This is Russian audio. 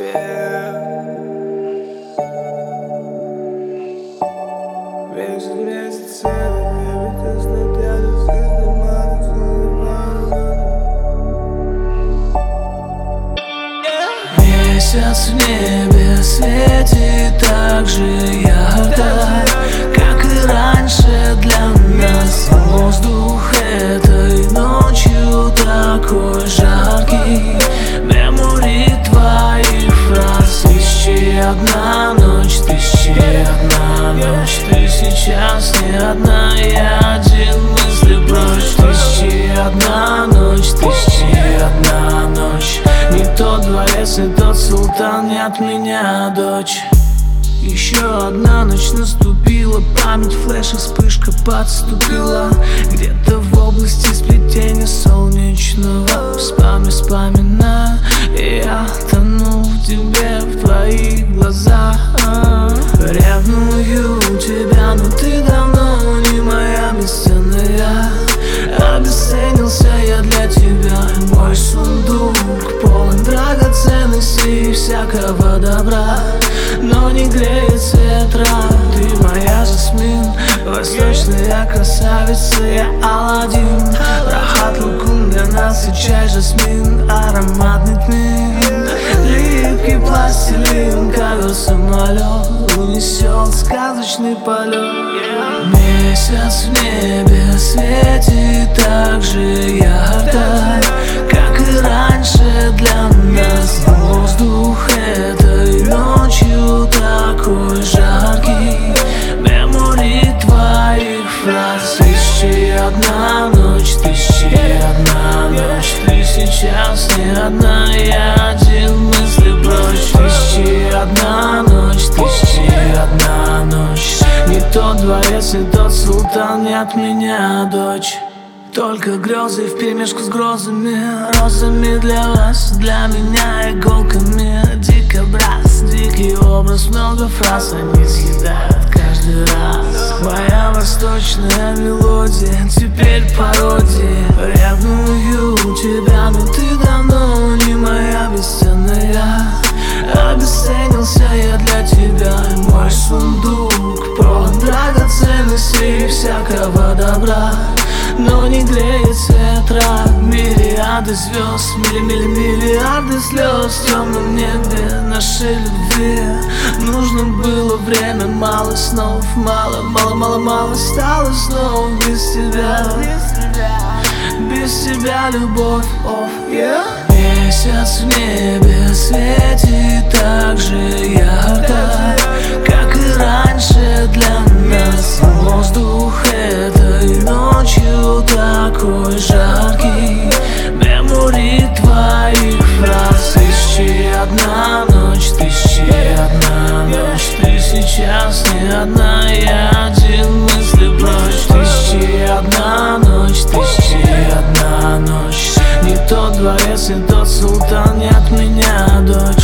Месяц месяц Месяц в небе светит так же ярко, как и раньше для нас. Воздух этой ночью такой жаркий. Мемори твоих фраз. Тысячи одна ночь, тысячи одна ночь. Ты сейчас не одна, я один, мысли прочь. Тысячи одна ночь, тысячи одна ночь. Не тот дворец, не тот султан, не от меня дочь. Еще одна ночь наступила, память флеша, вспышка подступила. Где-то в области сплетения солнечного вспоминаю. Я тону в тебе, в твоих глазах. Ревную тебя, но ты давно не моя бесценная. Обесценился я для тебя, мой сундук полон драгоценностей и всякого добра. Но не греет ветра. Ты моя Жасмин, восточная красавица, я Аладдин. Рахат лукум для нас и чай жасмин, ароматный тмин. Липкий пластилин, как самолет, унесет сказочный полет. Месяц в небе светит так же ярко, как и раньше для нас. Воздух этой ночью такой жаркий. Мемори твоих фраз. Тысячи одна ночь, тысячи одна ночь. Ты сейчас не одна, я один, мысли прочь. Тысячи одна ночь, тысячи одна ночь. Не тот дворец, не тот султан, не от меня дочь. Только грезы вперемешку с грозами, розами для вас, для меня иголками. Дикобраз, дикий образ, много фраз, они съедают каждый раз. Моя восточная мелодия, теперь пародия. Ревную тебя, но ты давно не моя бесценная. Обесценился я для тебя, мой сундук полон драгоценностей и всякого добра. Но не греет ветра. Мириады звезд, миллиарды слез в темном небе нашей любви. Нужно было время, мало снов, мало стало снов без тебя. Без тебя любовь, Месяц в небе светит так же ярко, как и раньше для нас. Воздух этой ночью такой жаркий. Мемори твоих фраз. Тысячи одна ночь, тысячи одна ночь. Ты сейчас не одна, я один, мысли прочь. Тысячи одна ночь, тысячи одна ночь. Не тот дворец, не тот султан, не от меня дочь.